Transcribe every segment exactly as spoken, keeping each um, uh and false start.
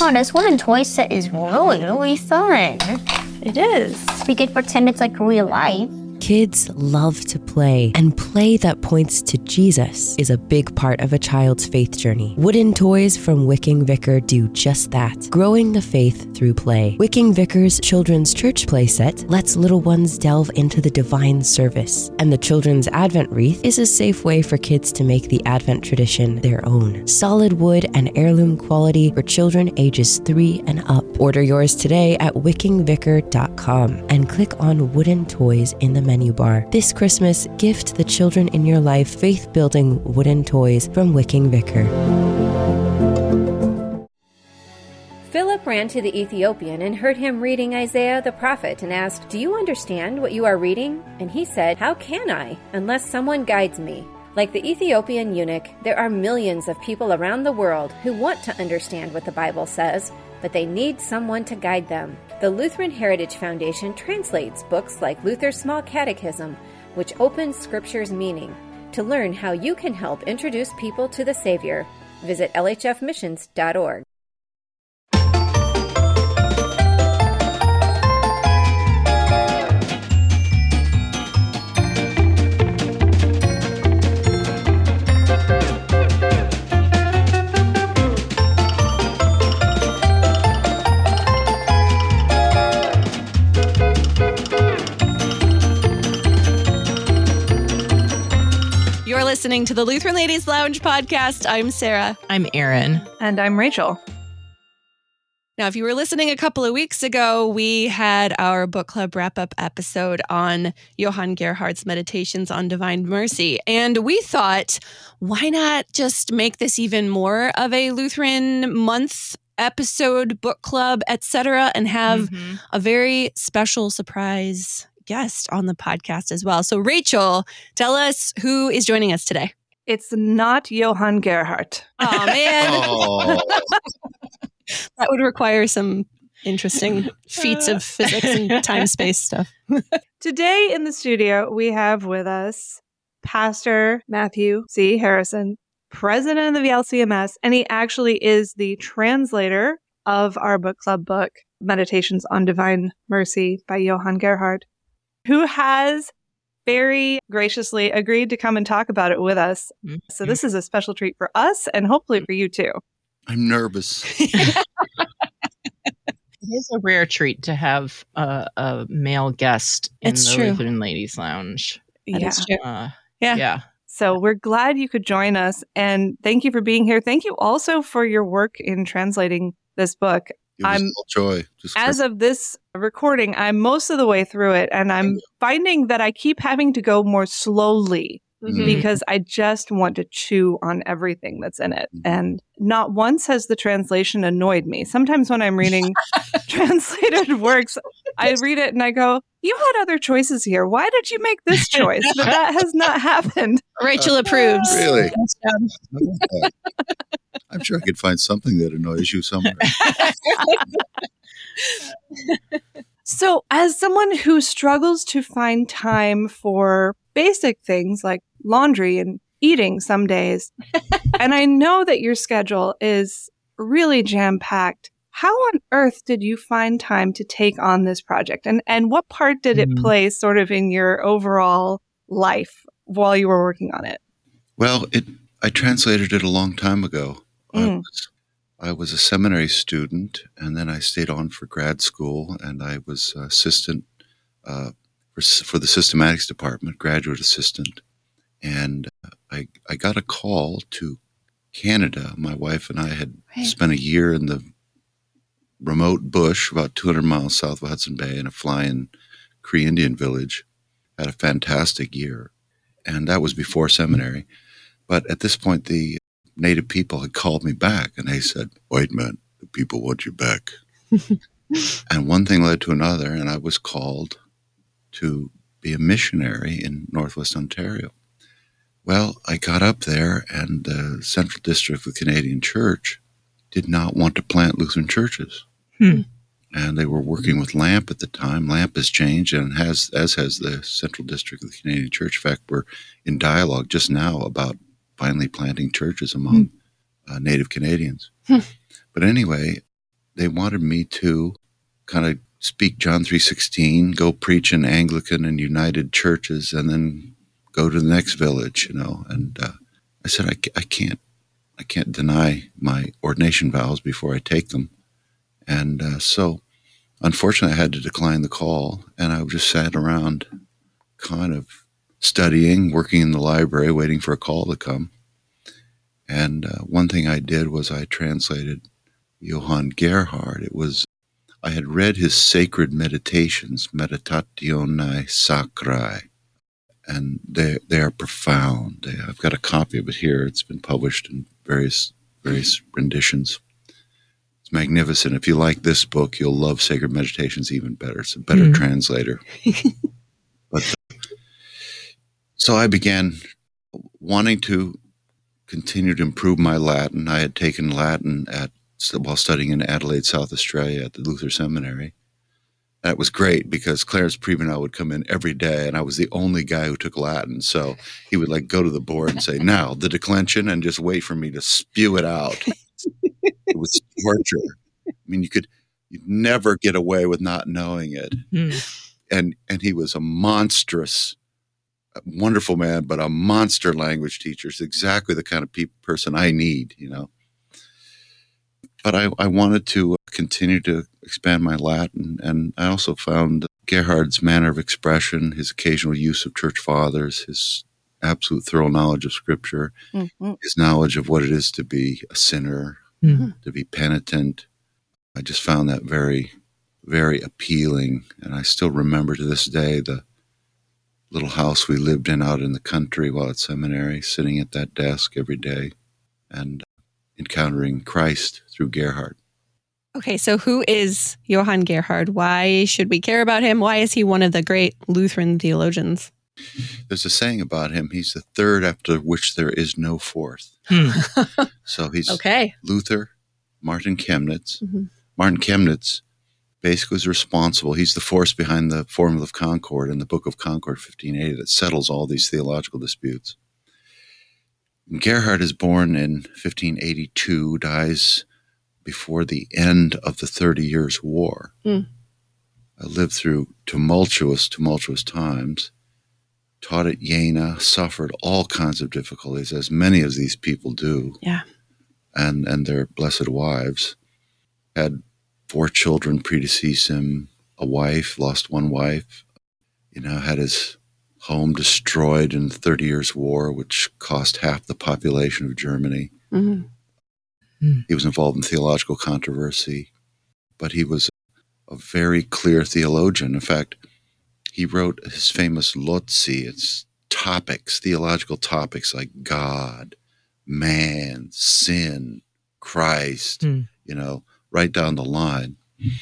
Oh, this wooden toy set is really, really fun. It is. We could pretend it's like real life. Kids love to play, and play that points to Jesus is a big part of a child's faith journey. Wooden toys from Wicking Vicar do just that, growing the faith through play. Wicking Vicar's Children's Church play set lets little ones delve into the divine service, and the Children's Advent Wreath is a safe way for kids to make the Advent tradition their own. Solid wood and heirloom quality for children ages three and up. Order yours today at wicking vicar dot com and click on Wooden Toys in the menu bar. This Christmas, gift the children in your life faith-building wooden toys from Wicking Vicar. Philip ran to the Ethiopian and heard him reading Isaiah the prophet and asked, "Do you understand what you are reading?" And he said, "How can I, unless someone guides me?" Like the Ethiopian eunuch, there are millions of people around the world who want to understand what the Bible says, but they need someone to guide them. The Lutheran Heritage Foundation translates books like Luther's Small Catechism, which opens Scripture's meaning. To learn how you can help introduce people to the Savior, visit L H F missions dot org. You're listening to the Lutheran Ladies Lounge podcast. I'm Sarah. I'm Erin. And I'm Rachel. Now, if you were listening a couple of weeks ago, we had our book club wrap-up episode on Johann Gerhardt's Meditations on Divine Mercy. And we thought, why not just make this even more of a Lutheran month episode, book club, et cetera, and have mm-hmm. a very special surprise guest on the podcast as well. So Rachel, tell us who is joining us today. It's not Johann Gerhardt. Oh, man. Oh. That would require some interesting feats of physics and time-space stuff. Today in the studio, we have with us Pastor Matthew C. Harrison, president of the V L C M S, and he actually is the translator of our book club book, Meditations on Divine Mercy by Johann Gerhardt, who has very graciously agreed to come and talk about it with us. Mm-hmm. So this is a special treat for us and hopefully for you too. I'm nervous. It is a rare treat to have a, a male guest in it's the true. Lutheran Ladies Lounge. That yeah. is true. Uh, yeah. Yeah. So we're glad you could join us. And thank you for being here. Thank you also for your work in translating this book. It was I'm, all joy. Just as of this recording, I'm most of the way through it. And I'm finding that I keep having to go more slowly Mhm. because I just want to chew on everything that's in it. And not once has the translation annoyed me. Sometimes when I'm reading translated works, I read it and I go, you had other choices here. Why did you make this choice? But that has not happened. Rachel approves. Really? I'm sure I could find something that annoys you somewhere. So as someone who struggles to find time for basic things like laundry and eating some days, and I know that your schedule is really jam-packed, how on earth did you find time to take on this project? And and what part did it Mm. play sort of in your overall life while you were working on it? Well, it I translated it a long time ago. I Mm. was I was a seminary student, and then I stayed on for grad school, and I was assistant uh, for, for the systematics department, graduate assistant. And I I got a call to Canada. My wife and I had Right. spent a year in the remote bush, about two hundred miles south of Hudson Bay, in a fly-in Cree Indian village. Had a fantastic year, and that was before seminary. But at this point, the Native people had called me back, and they said, "White man, the people want you back." And one thing led to another, and I was called to be a missionary in Northwest Ontario. Well, I got up there, and the Central District of the Canadian Church did not want to plant Lutheran churches. Hmm. And they were working with LAMP at the time. LAMP has changed, and has as has the Central District of the Canadian Church. In fact, we're in dialogue just now about finally planting churches among uh, Native Canadians. But anyway, they wanted me to kind of speak John three sixteen, go preach in Anglican and United churches, and then go to the next village, you know. And uh, I said, I, I can't, I can't deny my ordination vows before I take them. And uh, so, unfortunately, I had to decline the call, and I just sat around kind of studying, working in the library, waiting for a call to come. And uh, one thing I did was I translated Johann Gerhard. It was, I had read his sacred meditations, Meditatione Sacrae, and they they are profound. They, I've got a copy of it here. It's been published in various various renditions. It's magnificent. If you like this book, you'll love Sacred Meditations even better. It's a better mm. translator. But uh, so I began wanting to continue to improve my Latin. I had taken Latin at while studying in Adelaide, South Australia at the Luther Seminary. That was great because Clarence Pribenow would come in every day, and I was the only guy who took Latin. So he would like go to the board and say, now, the declension, and just wait for me to spew it out. It was torture. I mean, you could you'd never get away with not knowing it. Mm. And and he was a monstrous, wonderful man, but a monster language teacher. It's exactly the kind of pe- person I need, you know. But I, I wanted to continue to expand my Latin, and I also found Gerhard's manner of expression, his occasional use of church fathers, his absolute thorough knowledge of Scripture, mm-hmm. his knowledge of what it is to be a sinner, mm-hmm. to be penitent. I just found that very, very appealing, and I still remember to this day the little house we lived in out in the country while at seminary, sitting at that desk every day, and encountering Christ through Gerhard. Okay, so who is Johann Gerhard? Why should we care about him? Why is he one of the great Lutheran theologians? There's a saying about him, he's the third after which there is no fourth. Hmm. So he's okay. Luther, Martin Chemnitz. Mm-hmm. Martin Chemnitz basically is responsible. He's the force behind the Formula of Concord and the Book of Concord, fifteen eighty, that settles all these theological disputes. Gerhard is born in fifteen eighty-two, dies before the end of the Thirty Years' War. Mm. I lived through tumultuous, tumultuous times, taught at Jena, suffered all kinds of difficulties, as many of these people do, yeah, and, and their blessed wives. Had four children predecease him, a wife, lost one wife, you know, had his home destroyed in the Thirty Years' War, which cost half the population of Germany. Mm-hmm. He was involved in theological controversy, but he was a very clear theologian. In fact, he wrote his famous Lotzi. It's topics, theological topics like God, man, sin, Christ, mm. you know, right down the line.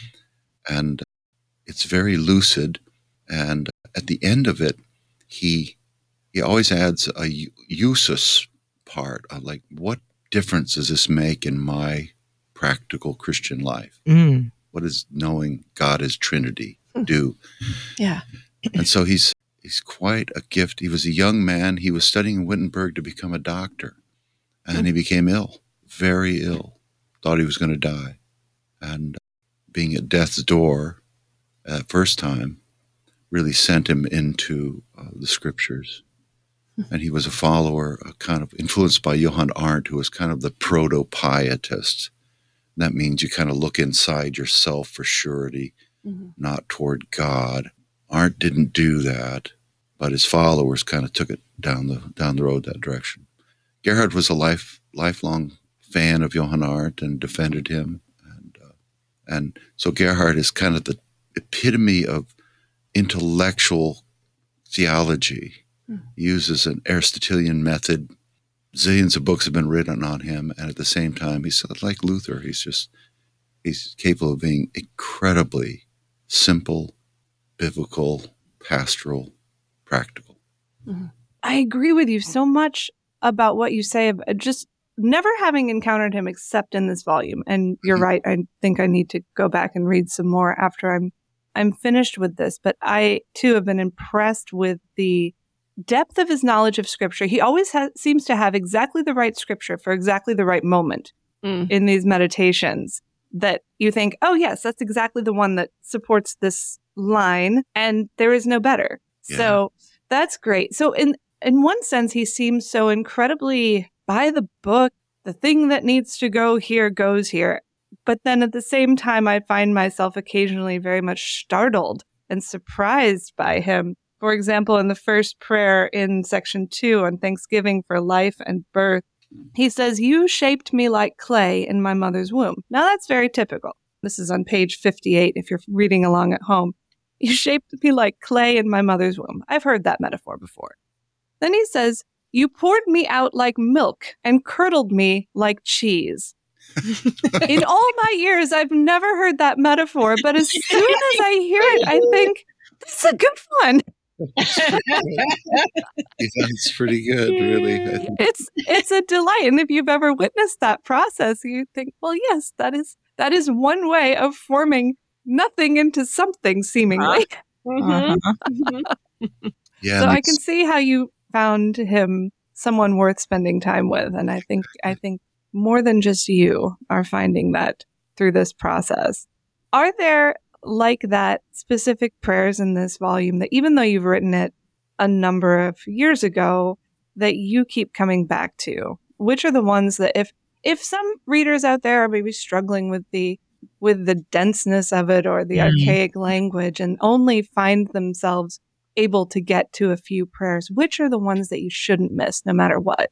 And it's very lucid. And at the end of it, he he always adds a usus part, of like, what difference does this make in my practical Christian life? Mm. What does knowing God as Trinity do? Yeah. And so he's he's quite a gift. He was a young man. He was studying in Wittenberg to become a doctor. And mm. he became ill, very ill, thought he was going to die. And being at death's door that first time really sent him into uh, the Scriptures. And he was a follower, uh, kind of influenced by Johann Arndt, who was kind of the proto-pietist. That means you kind of look inside yourself for surety, mm-hmm. not toward God. Arndt didn't do that, but his followers kind of took it down the down the road that direction. Gerhard was a life lifelong fan of Johann Arndt and defended him. And, uh, and so Gerhard is kind of the epitome of intellectual theology. He uses an Aristotelian method. Zillions of books have been written on him, and at the same time, he's like Luther. He's just, he's capable of being incredibly simple, biblical, pastoral, practical. Mm-hmm. I agree with you so much about what you say, about just never having encountered him except in this volume. And you're mm-hmm. right. I think I need to go back and read some more after I'm I'm finished with this. But I, too, have been impressed with the depth of his knowledge of Scripture. He always ha- seems to have exactly the right Scripture for exactly the right moment mm. in these meditations. that you think, oh, yes, that's exactly the one that supports this line, and there is no better. Yeah. So that's great. So in in one sense, he seems so incredibly by the book. The thing that needs to go here goes here. But then at the same time, I find myself occasionally very much startled and surprised by him. For example, in the first prayer in section two on Thanksgiving for life and birth, he says, "You shaped me like clay in my mother's womb." Now, that's very typical. This is on page fifty-eight if you're reading along at home. "You shaped me like clay in my mother's womb." I've heard that metaphor before. Then he says, "You poured me out like milk and curdled me like cheese." In all my years, I've never heard that metaphor, but as soon as I hear it, I think, this is a good one. It's pretty good, really. I think. It's it's a delight. And if you've ever witnessed that process, you think, well, yes, that is that is one way of forming nothing into something, seemingly. Uh-huh. Yeah, So and I can it's- see how you found him someone worth spending time with. And I think I think more than just you are finding that through this process. Are there, like that, specific prayers in this volume that even though you've written it a number of years ago, that you keep coming back to? Which are the ones that if if some readers out there are maybe struggling with the with the denseness of it or the Mm. archaic language and only find themselves able to get to a few prayers, which are the ones that you shouldn't miss no matter what?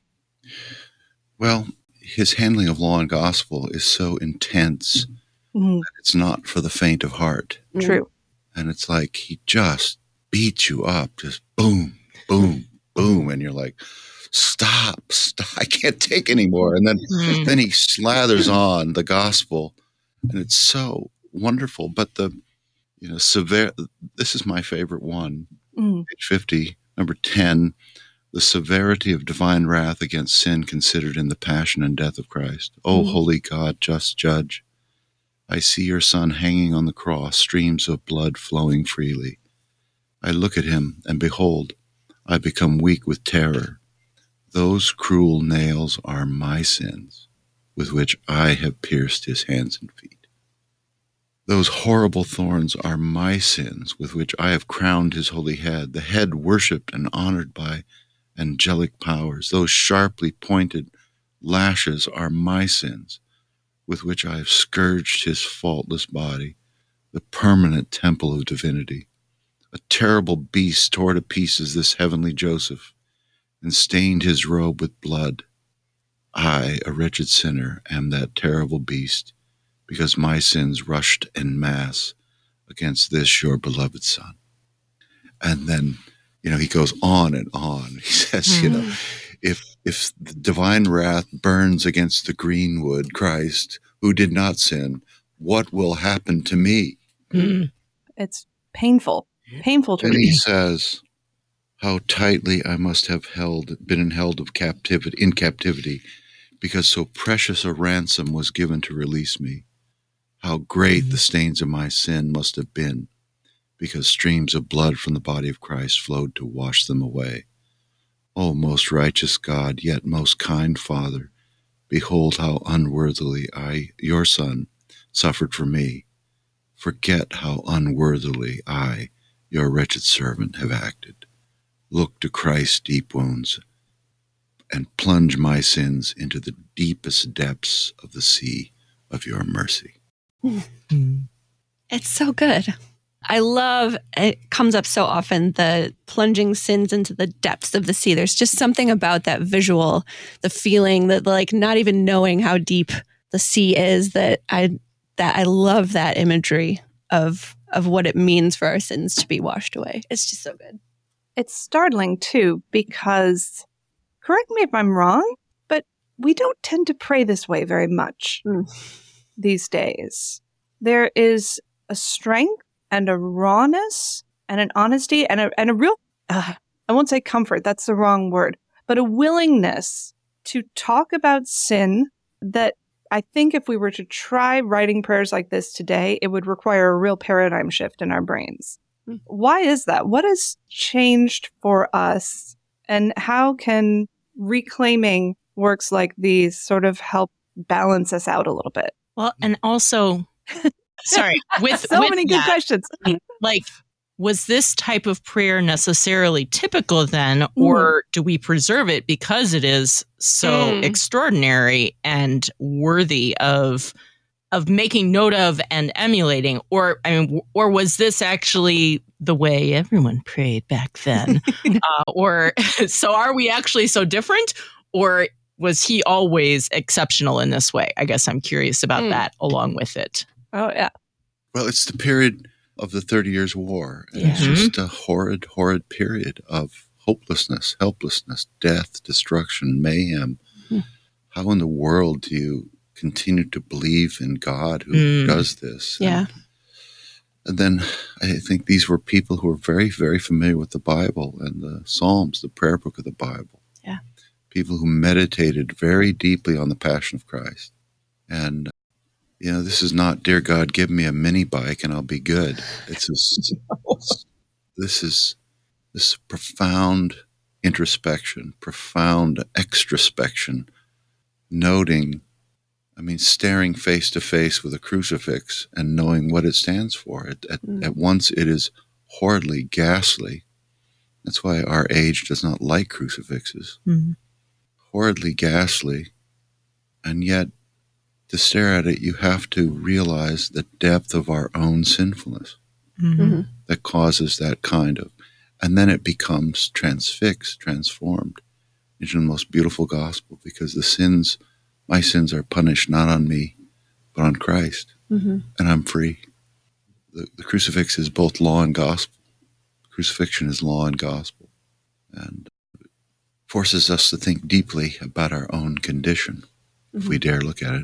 well, his handling of law and gospel is so intense. Mhm. It's not for the faint of heart. True. And it's like he just beats you up, just boom, boom, boom. And you're like, stop, stop. I can't take anymore. And then, Mm. then he slathers on the gospel. And it's so wonderful. But the, you know, severe, this is my favorite one, Mhm. page fifty, number ten, the severity of divine wrath against sin considered in the passion and death of Christ. O Mhm. holy God, just judge. I see your Son hanging on the cross, streams of blood flowing freely. I look at him, and behold, I become weak with terror. Those cruel nails are my sins, with which I have pierced his hands and feet. Those horrible thorns are my sins, with which I have crowned his holy head, the head worshipped and honored by angelic powers. Those sharply pointed lashes are my sins, with which I have scourged his faultless body, the permanent temple of divinity. A terrible beast tore to pieces this heavenly Joseph and stained his robe with blood. I, a wretched sinner, am that terrible beast, because my sins rushed en masse against this your beloved Son. And then, you know, he goes on and on. He says, you know, if if the divine wrath burns against the greenwood, Christ, who did not sin, what will happen to me? Mm. It's painful, painful to And he read. says, how tightly I must have held, been held of captivity, in captivity, because so precious a ransom was given to release me. How great the stains of my sin must have been, because streams of blood from the body of Christ flowed to wash them away. O most righteous God, yet most kind Father, behold how unworthily I, your Son, suffered for me. Forget how unworthily I, your wretched servant, have acted. Look to Christ's deep wounds and plunge my sins into the deepest depths of the sea of your mercy. Mm. It's so good. I love, it comes up so often, the plunging sins into the depths of the sea. There's just something about that visual, the feeling that like not even knowing how deep the sea is, that I that I love that imagery of of what it means for our sins to be washed away. It's just so good. It's startling, too, because, correct me if I'm wrong, but we don't tend to pray this way very much Mm. these days. There is a strength and a rawness and an honesty and a, and a real, uh, I won't say comfort, that's the wrong word, but a willingness to talk about sin that I think if we were to try writing prayers like this today, it would require a real paradigm shift in our brains. Mm. Why is that? What has changed for us? And how can reclaiming works like these sort of help balance us out a little bit? Well, and also, sorry, with so with many that, good questions. like, was this type of prayer necessarily typical then, or do we preserve it because it is so Mm. extraordinary and worthy of of making note of and emulating? Or I mean, w- or was this actually the way everyone prayed back then? uh, or so are we actually so different, or was he always exceptional in this way? I guess I'm curious about Mm. that along with it. Oh, yeah. Well, it's the period of the Thirty Years' War. And it's Yeah. just a horrid, horrid period of hopelessness, helplessness, death, destruction, mayhem. Hmm. How in the world do you continue to believe in God who Mm. does this? Yeah. And, and then I think these were people who were very, very familiar with the Bible and the Psalms, the prayer book of the Bible. Yeah. People who meditated very deeply on the Passion of Christ. And you know, this is not, dear God, give me a mini bike and I'll be good. It's this, this is this profound introspection, profound extrospection, noting, I mean, staring face to face with a crucifix and knowing what it stands for. At, at, Mm. at once, it is horridly ghastly. That's why our age does not like crucifixes. Mhm. Horridly ghastly, and yet to stare at it, you have to realize the depth of our own sinfulness Mhm. Mhm. that causes that kind of, and then it becomes transfixed, transformed into the most beautiful gospel, because the sins, my sins are punished not on me, but on Christ, Mhm. and I'm free. The, the crucifix is both law and gospel. Crucifixion is law and gospel, and forces us to think deeply about our own condition, if we dare look at it.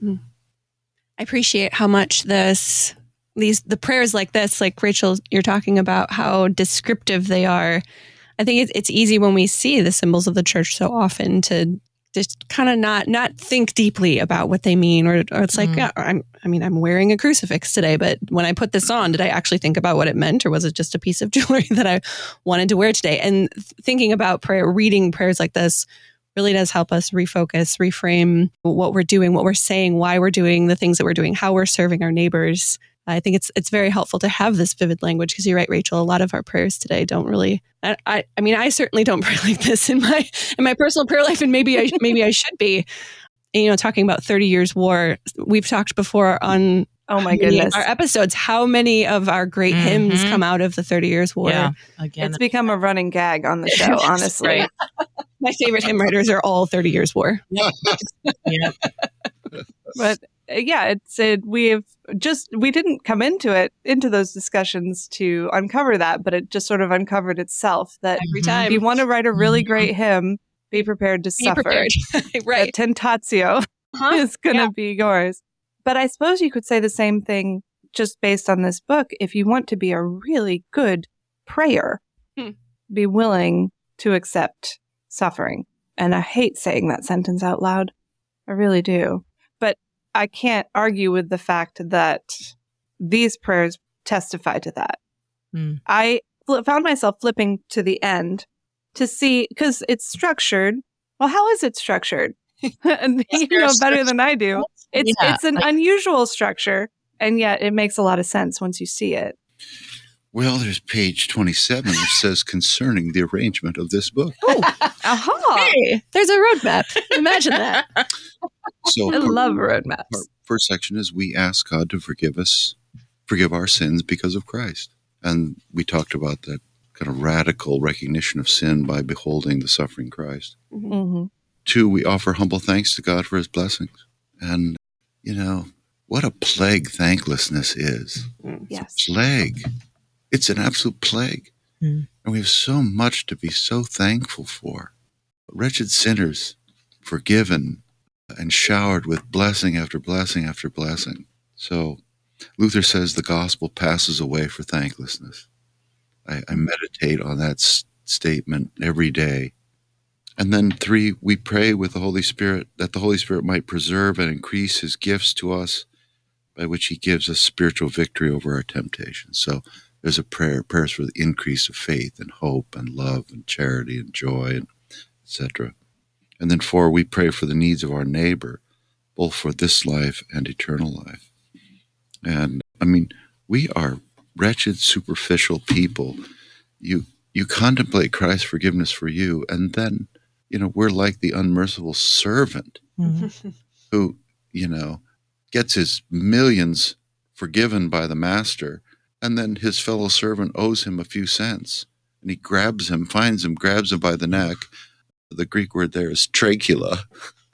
I appreciate how much this these the prayers like this, like Rachel, you're talking about how descriptive they are. I think it's, it's easy when we see the symbols of the church so often to just kind of not not think deeply about what they mean, or or it's like, Mm. yeah, I'm, I mean, I'm wearing a crucifix today, but when I put this on, did I actually think about what it meant, or was it just a piece of jewelry that I wanted to wear today? And th- thinking about prayer, reading prayers like this, really does help us refocus, reframe what we're doing, what we're saying, why we're doing the things that we're doing, how we're serving our neighbors. I think it's it's very helpful to have this vivid language, because you're right, Rachel. A lot of our prayers today don't really. I, I I mean, I certainly don't pray like this in my in my personal prayer life, and maybe I maybe I should be. And, you know, talking about thirty Years' War, we've talked before on Oh, my many of goodness. our episodes how many of our great hymns Mhm. come out of the thirty Years' War. Yeah. Again, It's become a running gag on the show, honestly. right. My favorite hymn writers are all thirty Years' War. Yeah. But uh, yeah, it's it, we've just we didn't come into it into those discussions to uncover that, but it just sort of uncovered itself that Every Mhm. time. if you want to write a really great hymn, be prepared to Be suffer. prepared. That Right. tentatio Huh? is going to Yeah. be yours. But I suppose you could say the same thing just based on this book. If you want to be a really good prayer, Hmm. be willing to accept suffering. And I hate saying that sentence out loud. I really do. But I can't argue with the fact that these prayers testify to that. Hmm. I fl- found myself flipping to the end to see, because it's structured. Well, how is it structured? And you there a know better than I do. It's Yeah, it's an like- unusual structure, and yet it makes a lot of sense once you see it. Well, there's page twenty-seven, which says concerning the arrangement of this book. Aha! Hey, there's a roadmap. Imagine that. So I our- love our roadmaps. first section is we ask God to forgive us, forgive our sins because of Christ. And we talked about that kind of radical recognition of sin by beholding the suffering Christ. hmm Two, we offer humble thanks to God for his blessings. And, you know, what a plague thanklessness is. Yes. Plague. It's an absolute plague. Hmm. And we have so much to be so thankful for. Wretched sinners, forgiven and showered with blessing after blessing after blessing. So Luther says the gospel passes away for thanklessness. I, I meditate on that s- statement every day. And then three, we pray with the Holy Spirit that the Holy Spirit might preserve and increase his gifts to us, by which he gives us spiritual victory over our temptations. So there's a prayer, prayers for the increase of faith and hope and love and charity and joy, and et cetera. And then four, we pray for the needs of our neighbor, both for this life and eternal life. And I mean, we are wretched, superficial people. You you contemplate Christ's forgiveness for you, and then, you know, we're like the unmerciful servant Mm-hmm. who, you know, gets his millions forgiven by the master, and then his fellow servant owes him a few cents, and he grabs him, finds him, grabs him by the neck. The Greek word there is trachula.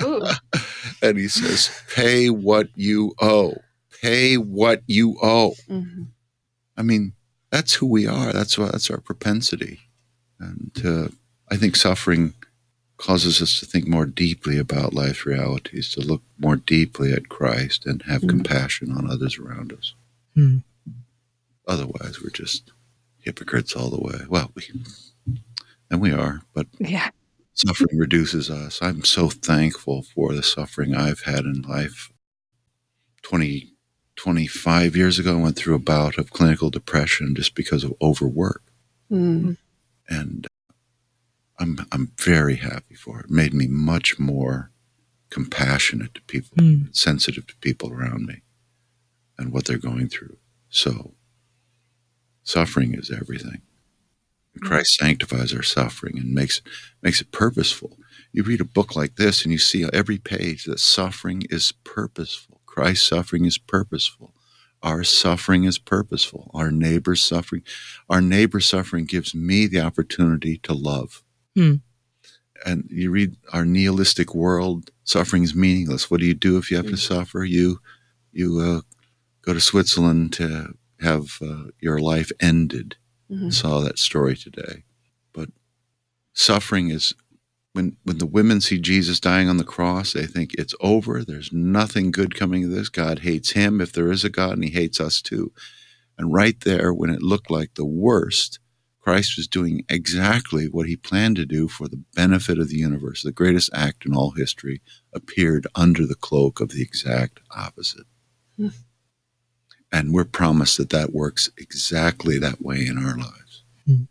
And he says, pay what you owe. Pay what you owe. Mm-hmm. I mean, that's who we are. That's what, that's our propensity. And uh, I think suffering causes us to think more deeply about life's realities, to look more deeply at Christ and have Mm. compassion on others around us. Mm. Otherwise, we're just hypocrites all the way. Well, we, and we are, but Yeah. suffering reduces us. I'm so thankful for the suffering I've had in life. twenty, twenty-five years ago, I went through a bout of clinical depression just because of overwork. Mm. And I'm I'm very happy for it. It made me much more compassionate to people, Mm. sensitive to people around me and what they're going through. So suffering is everything. Christ sanctifies our suffering and makes makes it purposeful. You read a book like this and you see every page that suffering is purposeful. Christ's suffering is purposeful. Our suffering is purposeful. Our neighbor's suffering, our neighbor's suffering gives me the opportunity to love. Hmm. And you read our nihilistic world, suffering is meaningless. What do you do if you have to suffer? You you uh, go to Switzerland to have uh, your life ended. Mhm. Saw that story today. But suffering is, when when the women see Jesus dying on the cross, they think it's over. There's nothing good coming of this. God hates him if there is a God, and he hates us too. And right there, when it looked like the worst, Christ was doing exactly what he planned to do for the benefit of the universe. The greatest act in all history appeared under the cloak of the exact opposite. Hmm. And we're promised that that works exactly that way in our lives.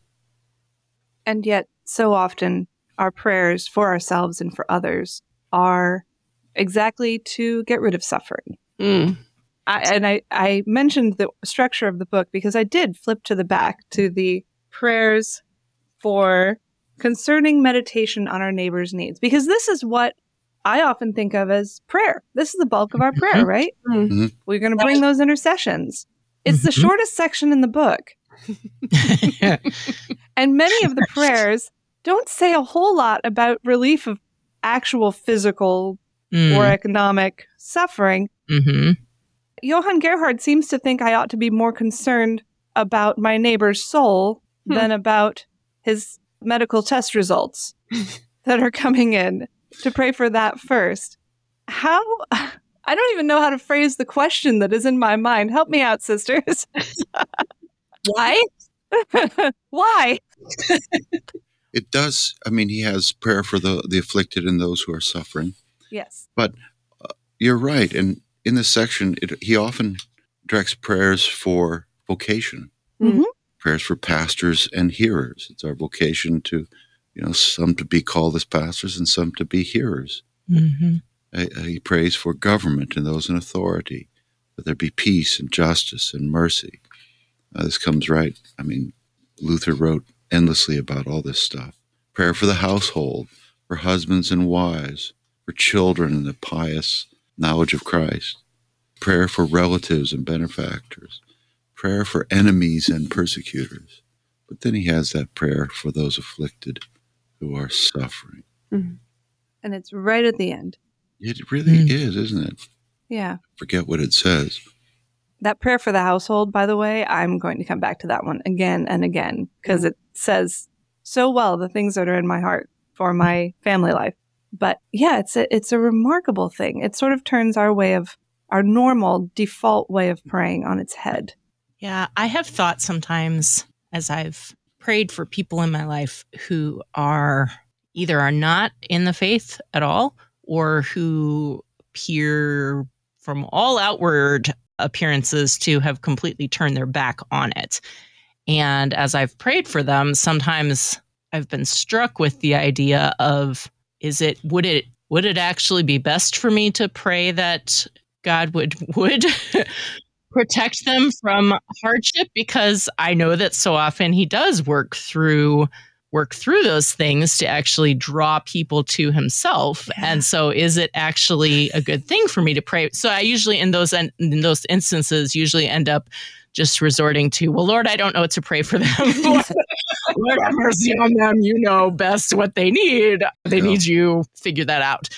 And yet, so often, our prayers for ourselves and for others are exactly to get rid of suffering. Mm. I, and I, I mentioned the structure of the book because I did flip to the back to the prayers for concerning meditation on our neighbor's needs, because this is what I often think of as prayer. This is the bulk of our prayer, right? Mhm. We're going to bring those intercessions. It's the Mhm. shortest section in the book. And many of the prayers don't say a whole lot about relief of actual physical Mm. or economic suffering. Mm-hmm. Johann Gerhard seems to think I ought to be more concerned about my neighbor's soul Hmm. than about his medical test results that are coming in, to pray for that first. How? I don't even know how to phrase the question that is in my mind. Help me out, sisters. Why? Why? It does. I mean, he has prayer for the, the afflicted and those who are suffering. Yes. But uh, you're right. And in this section, it, he often directs prayers for vocation, Mhm. prayers for pastors and hearers. It's our vocation to, you know, some to be called as pastors and some to be hearers. Mm-hmm. Uh, he prays for government and those in authority, that there be peace and justice and mercy. Uh, this comes right. I mean, Luther wrote endlessly about all this stuff. Prayer for the household, for husbands and wives, for children and the pious knowledge of Christ. Prayer for relatives and benefactors. Prayer for enemies and persecutors. But then he has that prayer for those afflicted who are suffering. And it's right at the end. It really Mm. is, isn't it? Yeah. Forget what it says. That prayer for the household, by the way, I'm going to come back to that one again and again, because it says so well the things that are in my heart for my family life. But yeah, it's a, it's a remarkable thing. It sort of turns our way of, our normal default way of praying on its head. Yeah, I have thought sometimes as I've prayed for people in my life who are either are not in the faith at all or who appear from all outward appearances to have completely turned their back on it. And as I've prayed for them, sometimes I've been struck with the idea of, is it, would it would it actually be best for me to pray that God would would protect them from hardship? Because I know that so often he does work through work through those things to actually draw people to himself. Yeah. And so is it actually a good thing for me to pray? So I usually in those in those instances usually end up just resorting to, well, Lord, I don't know what to pray for them. Lord, have mercy on them. You know best what they need. They yeah. need you. Figure that out.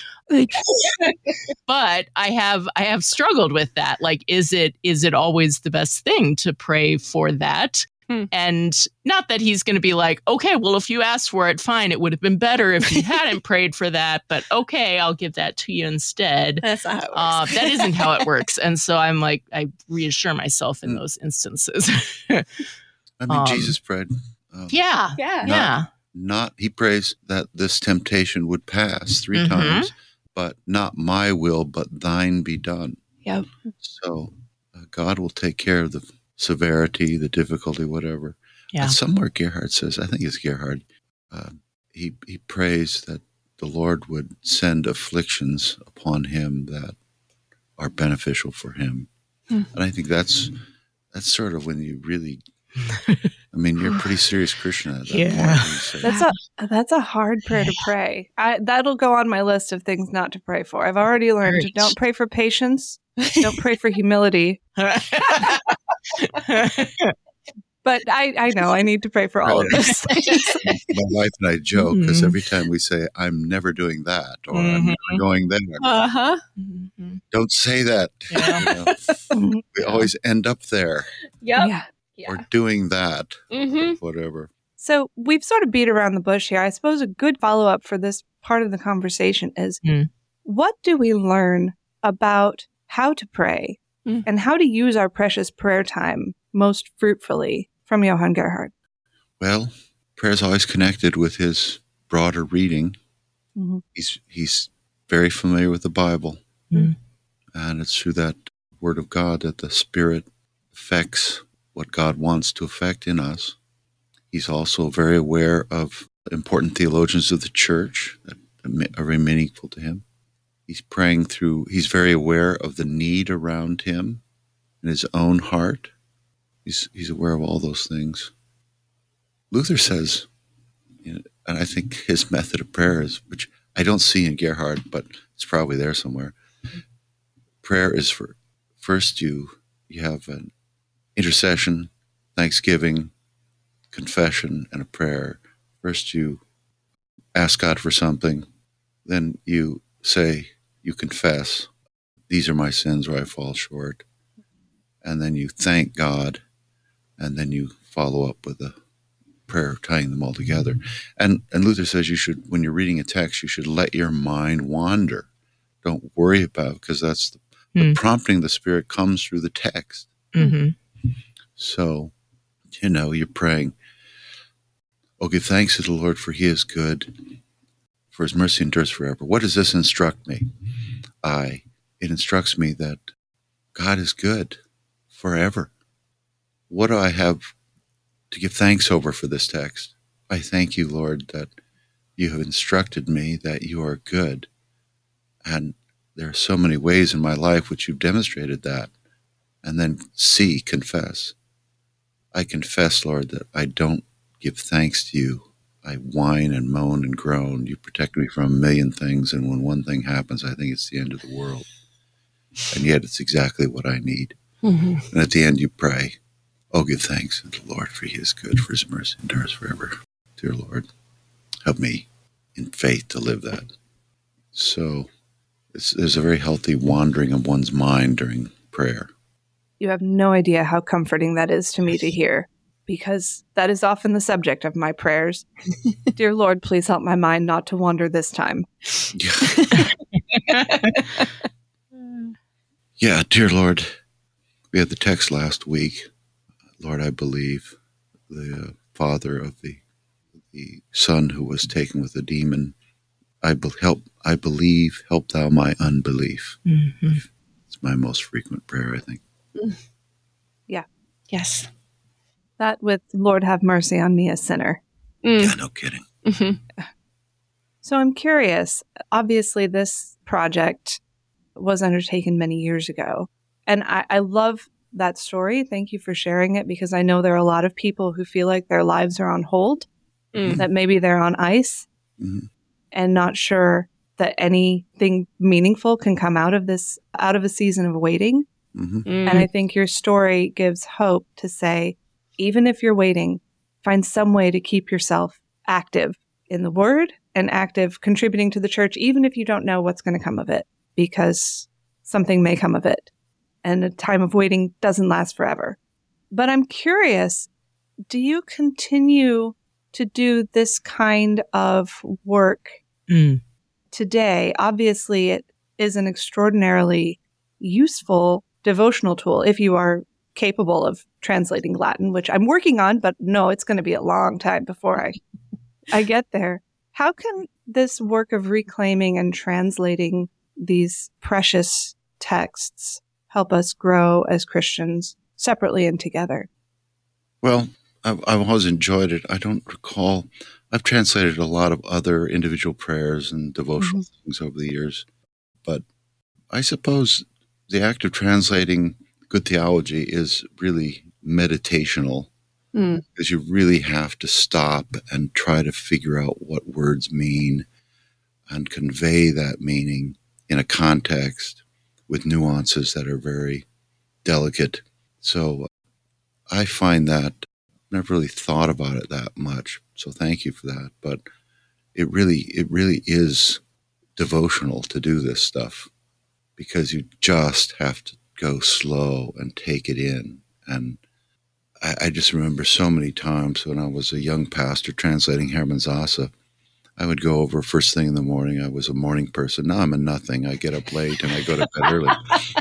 But I have I have struggled with that. Like, is it is it always the best thing to pray for that? Hmm. And not that he's going to be like, okay, well, if you asked for it, fine. It would have been better if you hadn't prayed for that. But okay, I'll give that to you instead. That's not how it works. Uh, that isn't how it works. And so I'm like, I reassure myself in those instances. I mean, um, Jesus prayed. Um, yeah. Yeah. Not, yeah. Not, he prays that this temptation would pass three Mm-hmm. times, but not my will, but thine be done. Yep. So uh, God will take care of the severity, the difficulty, whatever. Yeah. And somewhere Gerhard says, I think it's Gerhard, uh, he, he prays that the Lord would send afflictions upon him that are beneficial for him. Hmm. And I think that's that's sort of when you really, I mean, you're a pretty serious Christian at that yeah. point. That's a that's a hard prayer to pray. I, that'll go on my list of things not to pray for. I've already learned Right. don't pray for patience, don't pray for humility. But I, I know I need to pray for all of those things. My wife and I joke because Mm-hmm. every time we say, I'm never doing that, or Mm-hmm. I'm never going there, Uh-huh. Mm-hmm. don't say that. Yeah. You know? We always end up there Yep. Yeah. Yeah. or doing that, Mm-hmm. whatever. So we've sort of beat around the bush here. I suppose a good follow-up for this part of the conversation is Mm. what do we learn about how to pray Mm. and how to use our precious prayer time most fruitfully from Johann Gerhard? Well, prayer is always connected with his broader reading. Mm-hmm. He's he's very familiar with the Bible, Mm. and it's through that Word of God that the Spirit affects what God wants to affect in us. He's also very aware of important theologians of the church that are very meaningful to him. He's praying through, he's very aware of the need around him in his own heart. He's he's aware of all those things. Luther says, you know, and I think his method of prayer is, which I don't see in Gerhard, but it's probably there somewhere. Prayer is for, first you you have an intercession, thanksgiving, confession, and a prayer. First you ask God for something, then you say, you confess, these are my sins where I fall short. And then you thank God, and then you follow up with a prayer tying them all together. And and Luther says you should, when you're reading a text, you should let your mind wander. Don't worry about it, because that's the, the Mm. prompting of the Spirit comes through the text. Mm-hmm. So, you know, you're praying, oh, give thanks to the Lord, for he is good, for his mercy endures forever. What does this instruct me? I, it instructs me that God is good forever. What do I have to give thanks over for this text? I thank you, Lord, that you have instructed me that you are good. And there are so many ways in my life which you've demonstrated that. And then C, confess. I confess, Lord, that I don't give thanks to you. I whine and moan and groan. You protect me from a million things, and when one thing happens, I think it's the end of the world. And yet it's exactly what I need. Mm-hmm. And at the end you pray, oh, give thanks to the Lord, for he is good, for his mercy endures forever. Dear Lord, help me in faith to live that. So it's, there's a very healthy wandering of one's mind during prayer. You have no idea how comforting that is to me to hear, because that is often the subject of my prayers. Dear Lord, please help my mind not to wander this time. Yeah, dear Lord, we had the text last week. Lord, I believe the uh, father of the the son who was taken with a demon. I be- help. I believe. Help thou my unbelief. Mm-hmm. It's my most frequent prayer, I think. Yeah. Yes. That with Lord have mercy on me, a sinner. Mm. Yeah, no kidding. Mm-hmm. So I'm curious. Obviously, this project was undertaken many years ago. And I, I love that story. Thank you for sharing it, because I know there are a lot of people who feel like their lives are on hold, Mm. that maybe they're on ice Mhm. and not sure that anything meaningful can come out of this, out of a season of waiting. Mhm. Mm. And I think your story gives hope to say, even if you're waiting, find some way to keep yourself active in the word and active contributing to the church, even if you don't know what's going to come of it, because something may come of it. And a time of waiting doesn't last forever. But I'm curious, do you continue to do this kind of work Mm. today? Obviously, it is an extraordinarily useful devotional tool if you are capable of translating Latin, which I'm working on, but no, it's going to be a long time before I, I get there. How can this work of reclaiming and translating these precious texts help us grow as Christians separately and together? Well, I've, I've always enjoyed it. I don't recall. I've translated a lot of other individual prayers and devotional Mhm. things over the years, but I suppose the act of translating good theology is really meditational, Mm. because you really have to stop and try to figure out what words mean and convey that meaning in a context with nuances that are very delicate. So I find that I've never really thought about it that much. So thank you for that. But it really, it really is devotional to do this stuff, because you just have to go slow and take it in. And I, I just remember so many times when I was a young pastor translating Hermann Zasse, I would go over first thing in the morning. I was a morning person. Now I'm a nothing. I get up late and I go to bed early.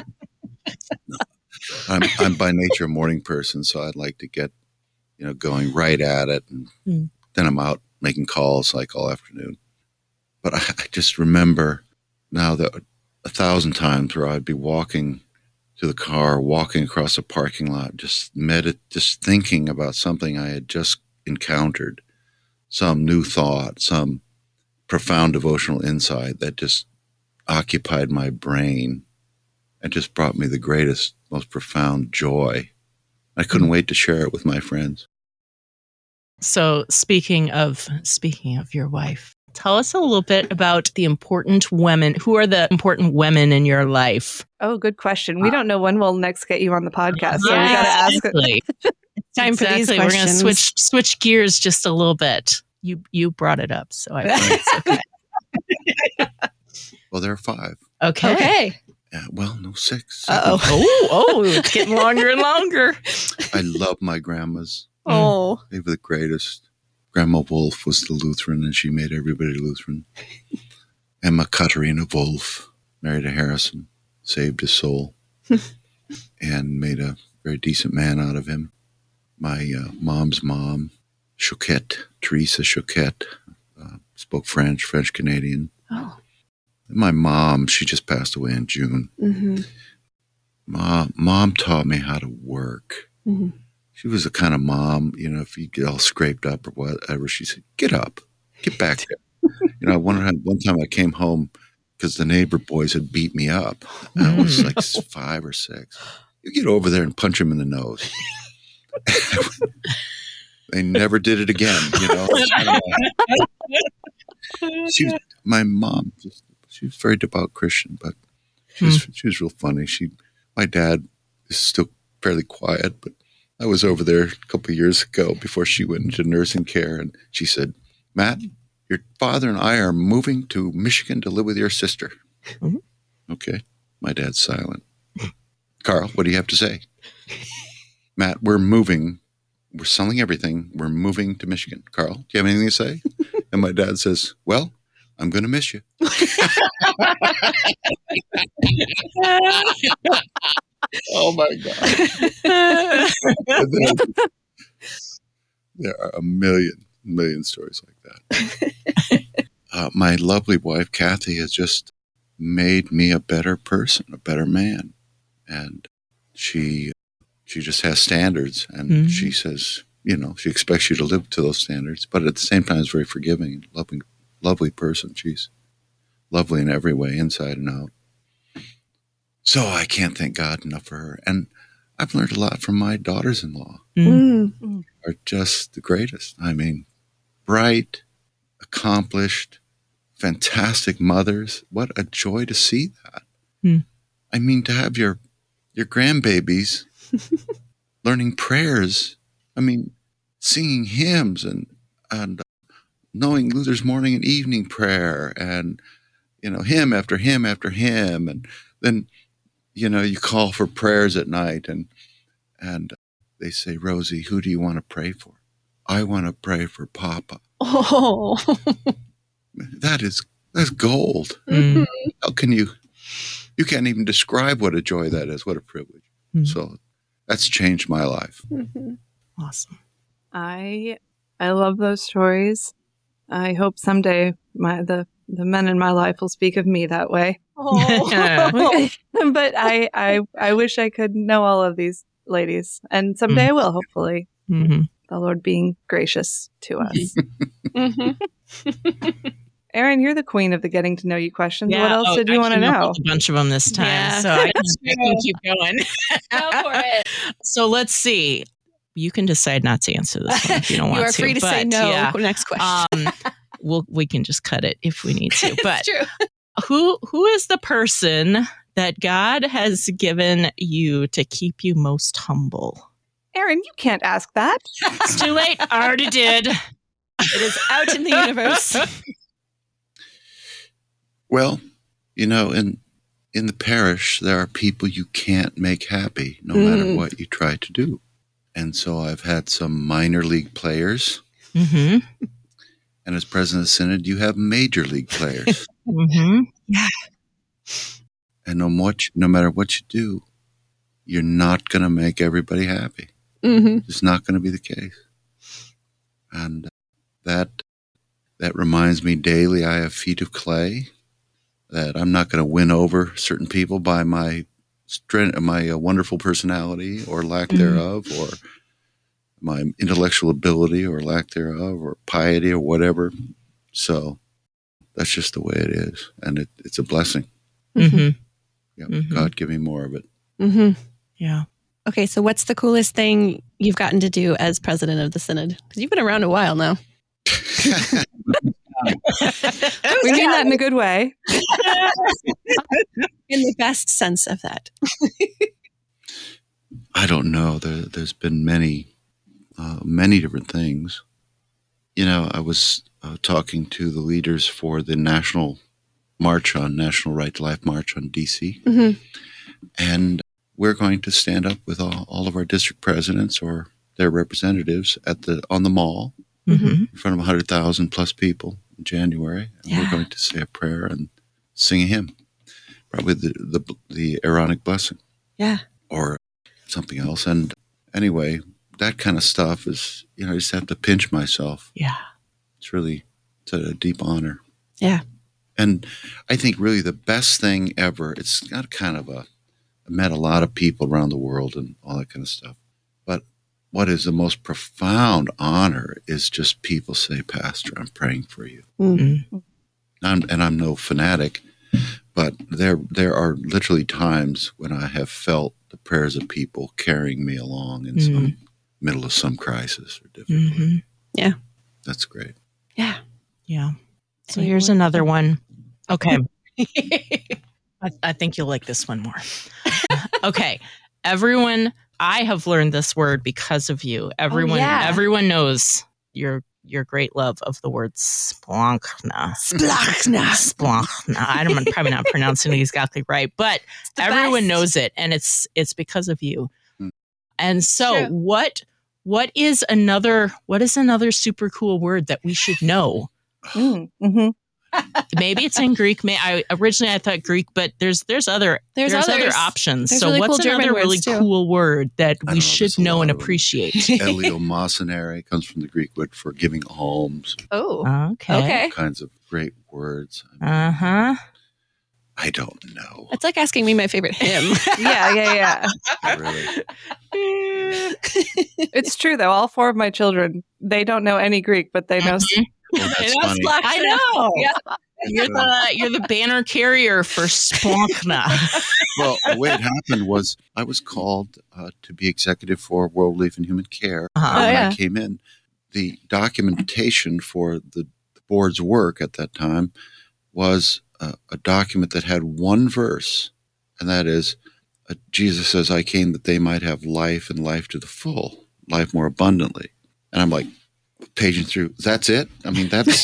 I'm, I'm by nature a morning person, so I'd like to get, you know, going right at it. And Mm. then I'm out making calls like all afternoon. But I, I just remember now that a thousand times where I'd be walking to the car, walking across a parking lot, just medit, just thinking about something I had just encountered, some new thought, some profound devotional insight that just occupied my brain and just brought me the greatest, most profound joy. I couldn't Mm. wait to share it with my friends. So speaking of speaking of your wife, tell us a little bit about the important women. Who are the important women in your life? Oh, good question. We don't know when we'll next get you on the podcast, so we Yeah, got to ask it. exactly. Time for these Exactly. We're going to questions. switch switch gears just a little bit. You you brought it up, so I it's okay. Well, there are five. Okay. Okay. Yeah, well, no, six. Uh-oh. Oh, oh, it's getting longer and longer. I love my grandmas. Oh. They were the greatest. Grandma Wolf was the Lutheran, and she made everybody Lutheran. Emma Katarina Wolf married a Harrison, saved his soul, and made a very decent man out of him. My uh, mom's mom, Choquette, Teresa Choquette, uh, spoke French, French Canadian. Oh. My mom, she just passed away in June. Mm-hmm. Mom, mom taught me how to work. Mm-hmm. She was the kind of mom, you know, if you get all scraped up or whatever, she said, get up, get back there. You know, one time, one time I came home because the neighbor boys had beat me up. I was like five or six. You get over there and punch him in the nose. They never did it again, you know. She was, my mom, just, she was a very devout Christian, but she was, she was real funny. She, my dad is still fairly quiet, but I was over there a couple of years ago before she went into nursing care, and she said, Matt, your father and I are moving to Michigan to live with your sister. Mm-hmm. Okay. My dad's silent. Carl, what do you have to say? Matt, we're moving. We're selling everything. We're moving to Michigan. Carl, do you have anything to say? And my dad says, well, I'm going to miss you. Oh, my God. There are a million, million stories like that. Uh, my lovely wife, Kathy, has just made me a better person, a better man. And she she just has standards. And Mm-hmm. she says, you know, she expects you to live to those standards. But at the same time, is very forgiving and loving, lovely person. She's lovely in every way, inside and out. So I can't thank God enough for her. And I've learned a lot from my daughters-in-law. Mm. Mm. Are just the greatest. I mean, bright, accomplished, fantastic mothers. What a joy to see that. Mm. I mean, to have your your grandbabies learning prayers. I mean, singing hymns and and knowing Luther's morning and evening prayer, and you know, hymn after hymn after hymn, and then you know you call for prayers at night, and and they say, Rosie, who do you want to pray for? I want to pray for Papa. Oh, That is that's gold. Mm. How can you? You can't even describe what a joy that is. What a privilege. Mm. So that's changed my life. Mhm. Awesome. I I love those stories. I hope someday my the the men in my life will speak of me that way. oh. But I, I I wish I could know all of these ladies, and someday I will. Hopefully, Mm-hmm. the Lord being gracious to us. Mhm. Erin, you're the queen of the getting to know you questions. Yeah. What else Oh, did you I want to came up know? with a bunch of them this time, Yeah. so I can, I can keep going. Go for it. So let's see. You can decide not to answer this one if you don't want You are to. free to say but, no. yeah, Next question. um, we'll we can just cut it if we need to. But it's true. who who is the person that God has given you to keep you most humble? Erin, you can't ask that. It's too late. I already did. It is out in the universe. Well, you know, in in the parish, there are people you can't make happy, no Mm. matter what you try to do. And so I've had some minor league players, Mm-hmm. and as president of the synod, you have major league players. Mm-hmm. And no, what you, no matter what you do, you're not going to make everybody happy. hmm It's not going to be the case. And that that reminds me daily I have feet of clay, that I'm not going to win over certain people by my strength, my uh, wonderful personality or lack Mhm. thereof, or my intellectual ability or lack thereof, or piety or whatever. So that's just the way it is. And it, it's a blessing. Mm-hmm. Yeah, Mhm. God give me more of it. hmm Yeah. Okay, so what's the coolest thing you've gotten to do as president of the synod? Because you've been around a while now. We mean that in a good way. In the best sense of that. I don't know. There, there's been many, uh, many different things. You know, I was uh, talking to the leaders for the National March on National Right to Life March on D C, hmm and we're going to stand up with all, all of our district presidents or their representatives at the on the mall Mm-hmm. in front of one hundred thousand plus people in January, and Yeah. we're going to say a prayer and sing a hymn, probably the the, the Aaronic blessing. Yeah. Or something else. And anyway, that kind of stuff is, you know, I just have to pinch myself. Yeah. It's really, it's a deep honor. Yeah. And I think really the best thing ever, it's got kind of a, I met a lot of people around the world and all that kind of stuff. But what is the most profound honor is just people say, Pastor, I'm praying for you. Mm. I'm, and I'm no fanatic, but there there are literally times when I have felt the prayers of people carrying me along in Mm. some middle of some crisis or difficulty. Mm-hmm. Yeah. That's great. Yeah. Yeah. So Anyone? here's another one. Okay. I, I think you'll like this one more. Okay. Everyone, I have learned this word because of you. Everyone, yeah. everyone knows your your great love of the word splankna. Splankna. Splankna. I'm probably not pronouncing it exactly right, but the everyone best. knows it, and it's it's because of you. Hmm. And so, True. what what is another what is another super cool word that we should know? Mm, mhm. Maybe it's in Greek. May I originally I thought Greek, but there's there's other There's there's, other others. options. There's so really what's cool German another words, really too. cool word that I don't we know, should there's a know lot and of them. appreciate? Eleemosynary comes from the Greek word for giving alms. Oh. Okay. Okay. All kinds of great words. I, mean, Uh huh. I don't know. It's like asking me my favorite hymn. Yeah, yeah, yeah. Not really. It's true though. All four of my children, they don't know any Greek, but they know s- Oh, that's That's funny. black. I know. Yeah. You're the you're the banner carrier for Splonkna. Well, the way it happened was I was called uh, to be executive for World Relief and Human Care. Uh-huh. And when Oh, yeah. I came in, the documentation for the, the board's work at that time was uh, a document that had one verse, and that is, uh, Jesus says, I came that they might have life and life to the full, life more abundantly. And I'm like, paging through, that's it? I mean, that's...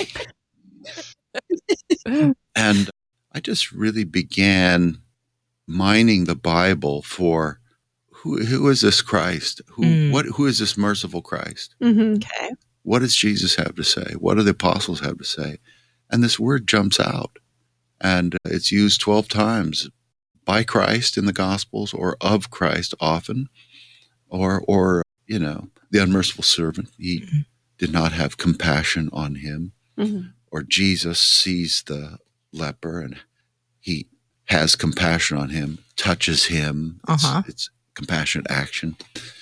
And I just really began mining the Bible for who who is this Christ? Who Mm. what who is this merciful Christ? Mm-hmm. Okay. What does Jesus have to say? What do the apostles have to say? And this word jumps out, and it's used twelve times by Christ in the Gospels, or of Christ often, or or you know, the unmerciful servant. He Mm-hmm. did not have compassion on him. Mm-hmm. Or Jesus sees the leper and he has compassion on him, touches him. It's, Uh-huh. it's compassionate action.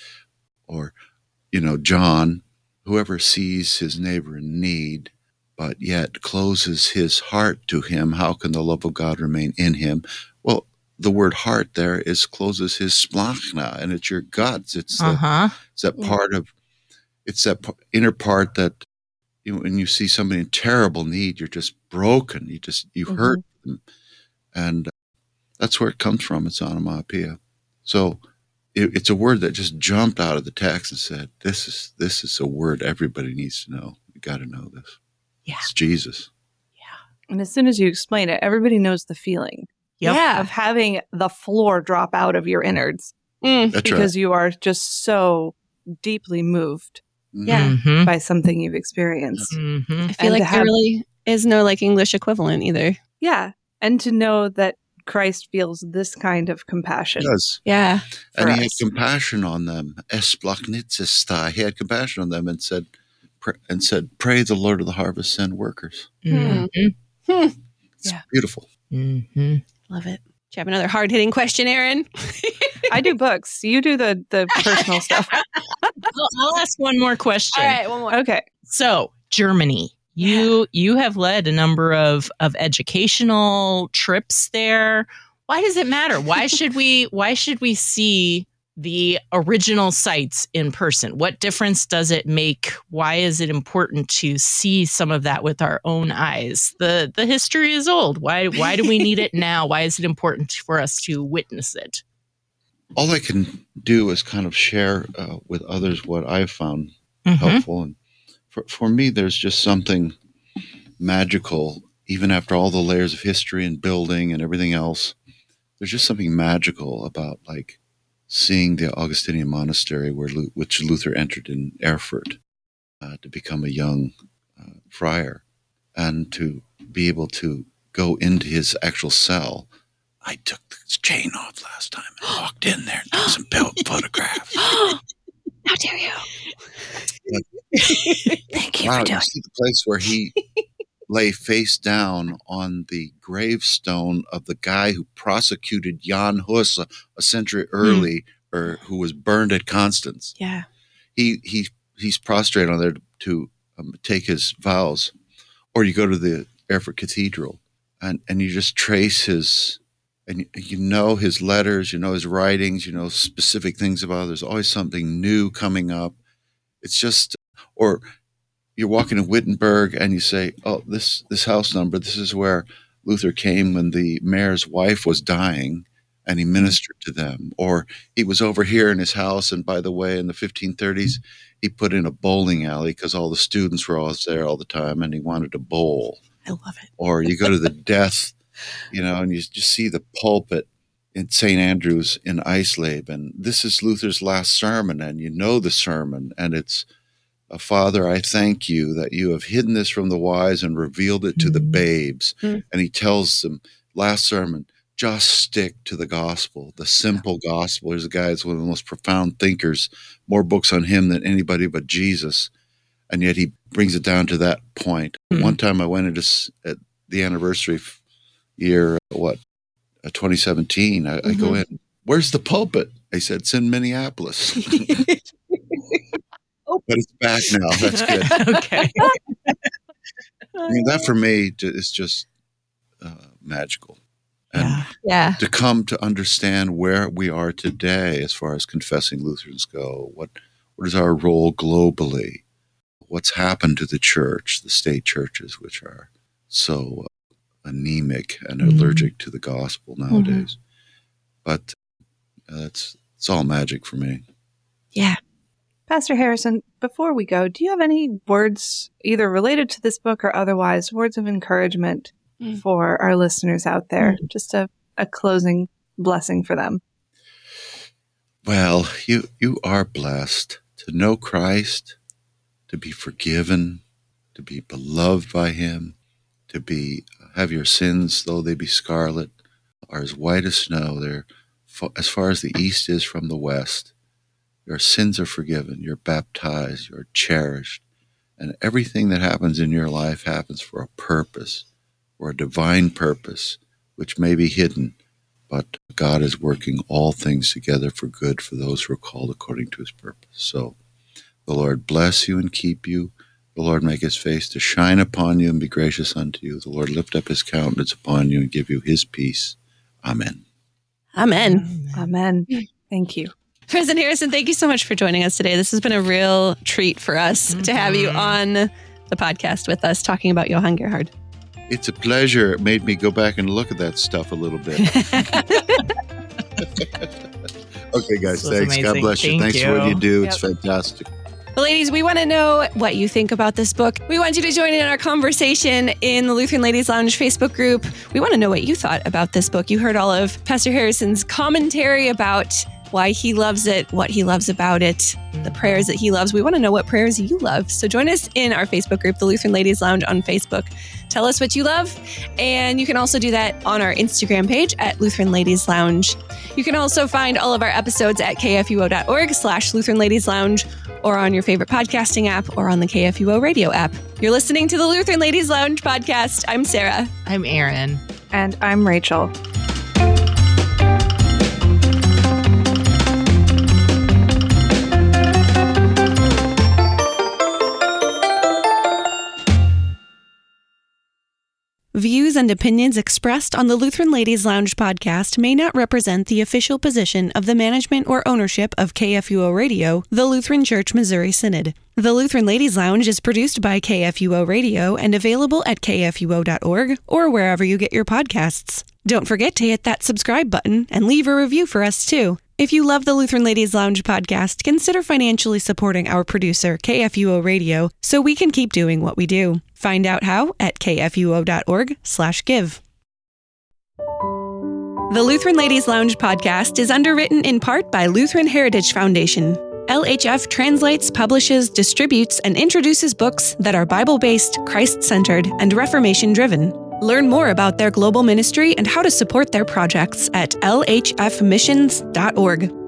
Or, you know, John, whoever sees his neighbor in need, but yet closes his heart to him, how can the love of God remain in him? Well, the word heart there is closes his splachna, and it's your guts. It's, the, Uh-huh. it's that Yeah. part of, it's that p- inner part that, you know, when you see somebody in terrible need, you're just broken. You just, you Mhm. hurt them. And uh, that's where it comes from. It's onomatopoeia. So it, it's a word that just jumped out of the text and said, this is, this is a word everybody needs to know. You got to know this. Yeah. It's Jesus. And as soon as you explain it, everybody knows the feeling Yep. Yeah. of having the floor drop out of your innards Mm. That's because you are just so deeply moved right. Yeah. Mhm. by something you've experienced. Mhm. I feel And to like have- there really is no like English equivalent either. Yeah. And to know that Christ feels this kind of compassion. It does. Yeah. And for he us. had compassion on them. Esplachnitzestai. He had compassion on them and said, pr- and said, pray the Lord of the harvest send workers. Mhm. It's Yeah. beautiful. Mhm. Love it. Do you have another hard hitting question, Aaron? I do books. You do the the personal stuff. I'll, I'll ask one more question. All right, one more. Okay. So, Germany. You you have led a number of of educational trips there. Why does it matter? Why should we why should we see the original sites in person? What difference does it make? Why is it important to see some of that with our own eyes? The the history is old. Why why do we need it now? Why is it important for us to witness it? All I can do is kind of share uh, with others what I've found Mhm. helpful. And for, for me, there's just something magical, even after all the layers of history and building and everything else. There's just something magical about like seeing the Augustinian monastery where Lu- which Luther entered in Erfurt uh, to become a young uh, friar, and to be able to go into his actual cell. I took the chain off last time and walked in there and took some po- photographs. How dare you? Thank you Wow, for you doing see the place where he lay face down on the gravestone of the guy who prosecuted Jan Hus a, a century early, or who was burned at Constance. Yeah. He he he's prostrate on there to, to um, take his vows. Or you go to the Erfurt Cathedral and and you just trace his, and you, you know his letters, you know his writings, you know specific things about it. There's always something new coming up. It's just, or you're walking in Wittenberg and you say, oh, this, this house number, this is where Luther came when the mayor's wife was dying and he ministered to them. Or he was over here in his house, and by the way, in the fifteen thirties, he put in a bowling alley because all the students were always there all the time and he wanted to bowl. I love it. Or you go to the death, you know, and you just see the pulpit in Saint Andrew's in Eisleben, and this is Luther's last sermon, and you know the sermon, and it's, uh, Father, I thank you that you have hidden this from the wise and revealed it to the babes. Mm. And he tells them, last sermon, just stick to the gospel, the simple gospel. There's a guy that's one of the most profound thinkers, more books on him than anybody but Jesus, and yet he brings it down to that point. Mm. One time I went into s- at the anniversary f- year, what, uh, twenty seventeen, I, I go in, where's the pulpit? They said, it's in Minneapolis. But it's back now. That's good. Okay. I mean, that for me ju- is just uh, magical. And Yeah. Yeah. to come to understand where we are today as far as confessing Lutherans go, what what is our role globally, what's happened to the church, the state churches, which are so uh, anemic and Mhm. allergic to the gospel nowadays. But uh, that's it's all magic for me. Yeah. Pastor Harrison, before we go, do you have any words, either related to this book or otherwise, words of encouragement Mm. for our listeners out there? Just a, a closing blessing for them. Well, you you are blessed to know Christ, to be forgiven, to be beloved by him, to be have your sins, though they be scarlet, are as white as snow. They're fa- as far as the east is from the west. Your sins are forgiven. You're baptized. You're cherished. And everything that happens in your life happens for a purpose, for a divine purpose, which may be hidden. But God is working all things together for good for those who are called according to his purpose. So the Lord bless you and keep you. The Lord make his face to shine upon you and be gracious unto you. The Lord lift up his countenance upon you and give you his peace. Amen. Amen. Amen. Thank you. President Harrison, thank you so much for joining us today. This has been a real treat for us to have you on the podcast with us talking about Johann Gerhard. It's a pleasure. It made me go back and look at that stuff a little bit. Okay, guys, This was thanks. God amazing. bless you. Thank Thanks for what you you. do. It's fantastic. Well, ladies, we want to know what you think about this book. We want you to join in our conversation in the Lutheran Ladies Lounge Facebook group. We want to know what you thought about this book. You heard all of Pastor Harrison's commentary about why he loves it, what he loves about it, the prayers that he loves. We want to know what prayers you love. So join us in our Facebook group, the Lutheran Ladies Lounge on Facebook. Tell us what you love. And you can also do that on our Instagram page at Lutheran Ladies Lounge. You can also find all of our episodes at kfuo.org slash Lutheran Ladies Lounge or on your favorite podcasting app or on the K F U O radio app. You're listening to the Lutheran Ladies Lounge podcast. I'm Sarah. I'm Aaron. And I'm Rachel. Views and opinions expressed on the Lutheran Ladies Lounge podcast may not represent the official position of the management or ownership of K F U O Radio, the Lutheran Church Missouri Synod. The Lutheran Ladies Lounge is produced by K F U O Radio and available at k f u o dot org or wherever you get your podcasts. Don't forget to hit that subscribe button and leave a review for us too. If you love the Lutheran Ladies Lounge podcast, consider financially supporting our producer, K F U O Radio, so we can keep doing what we do. Find out how at k f u o dot org slash give. The Lutheran Ladies Lounge podcast is underwritten in part by Lutheran Heritage Foundation. L H F translates, publishes, distributes, and introduces books that are Bible-based, Christ-centered, and Reformation-driven. Learn more about their global ministry and how to support their projects at l h f missions dot org.